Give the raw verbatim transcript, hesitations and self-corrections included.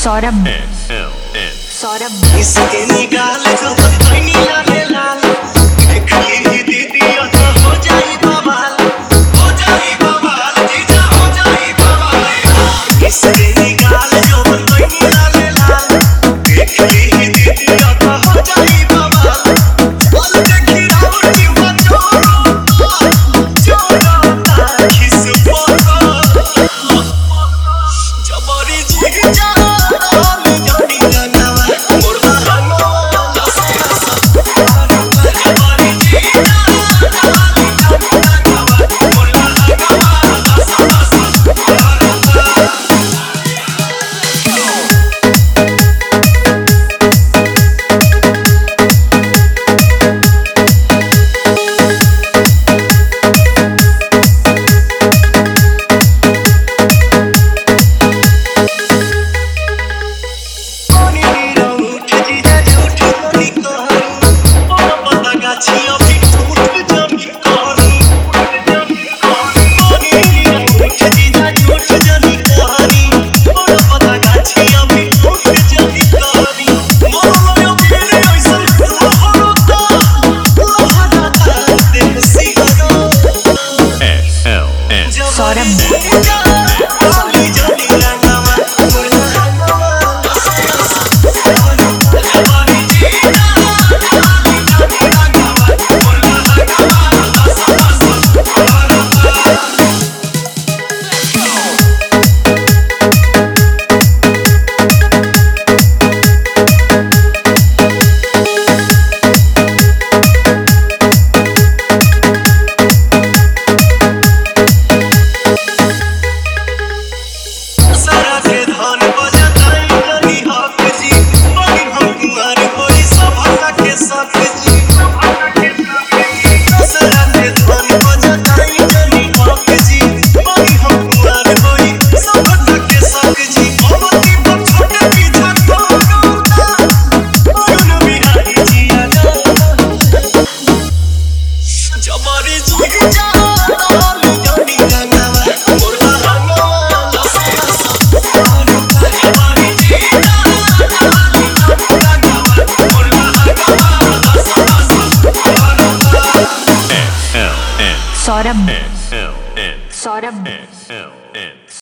सौरभ सौरभ इसके निकाल जो बंधनी लाले लाल देखली दीदी तो हो जाई बवाल हो जाई बवाल जीजा हो जाई बवाल इसके निकाल जो बंधनी लाले लाल देखली दीदी तो हो जाई बवाल बोल देखी राउर की बचो जोड़ा किस पोको जबरी जीजा सौरभ सौरभ